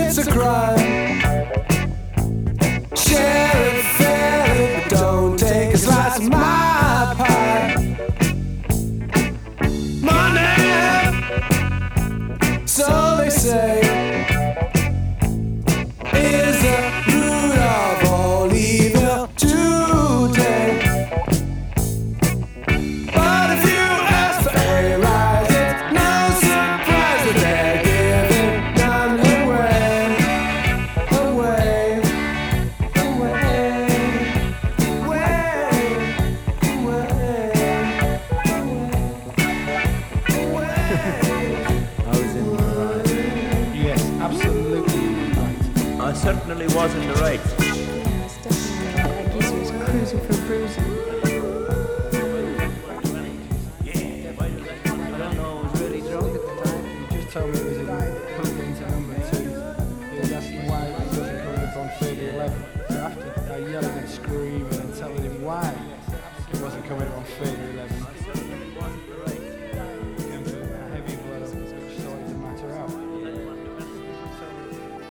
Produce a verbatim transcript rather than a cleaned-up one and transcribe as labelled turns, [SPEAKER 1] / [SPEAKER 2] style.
[SPEAKER 1] it's a crime. Share it, fair it, but don't take a slice of my pie. Money, so they say, is the root of all evil today. But if you ask for a rise, it's no surprise that they're giving none away, away, away, away,
[SPEAKER 2] I was in the right.
[SPEAKER 3] Yes, absolutely right.
[SPEAKER 4] I certainly was in the right.
[SPEAKER 5] Yeah, it's definitely like that geezer was cruising for bruising.
[SPEAKER 4] I don't know, I was really drunk at the time.
[SPEAKER 3] He just told me it was in plugged into number two. He was asking why it wasn't coming up on thirty eleven. So after I yelling and screaming and telling him why it wasn't coming up on thirty eleven,